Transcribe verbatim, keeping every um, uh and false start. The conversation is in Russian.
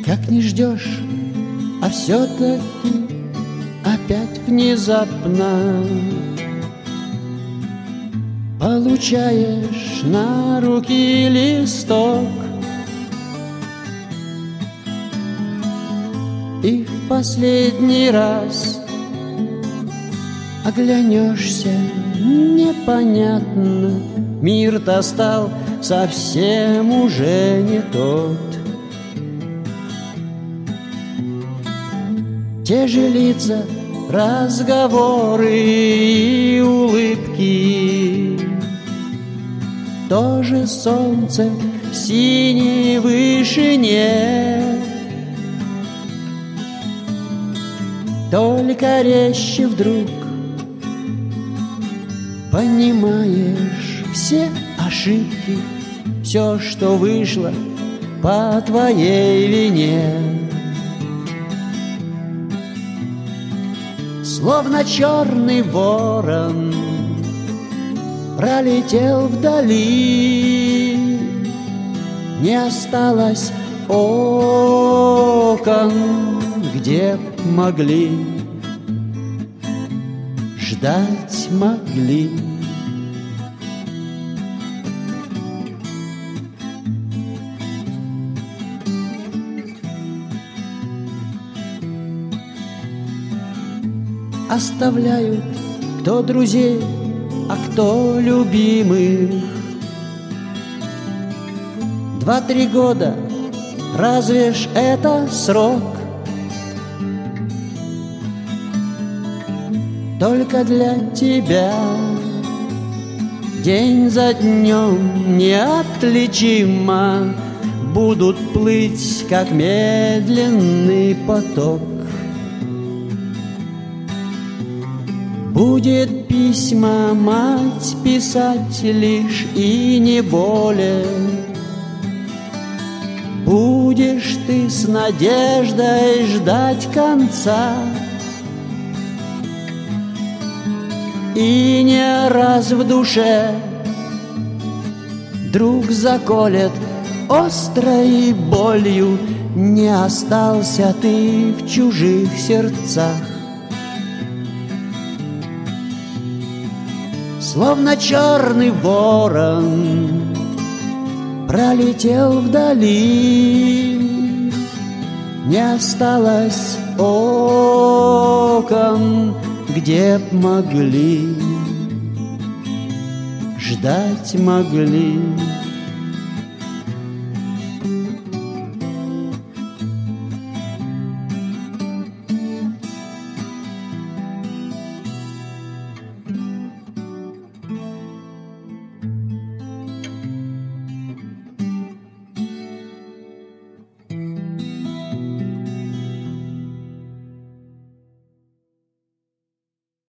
Как не ждешь, а все-таки опять внезапно получаешь на руки листок, и в последний раз оглянешься, непонятно, мир-то стал совсем уже не тот. Те же лица, разговоры и улыбки, то же солнце в синей вышине, только резче вдруг понимаешь все ошибки, все, что вышло по твоей вине. Словно черный ворон пролетел вдали, не осталось окон, где б могли, ждать могли. Оставляют кто друзей, а кто любимых. Два-три года, разве ж это срок? Только для тебя день за днем неотличимо будут плыть, как медленный поток. Будет письма мать писать лишь и не более. Будешь ты с надеждой ждать конца, и не раз в душе друг заколет острой болью. Не остался ты в чужих сердцах. Словно черный ворон пролетел вдали, не осталось окон, где б могли, ждать могли.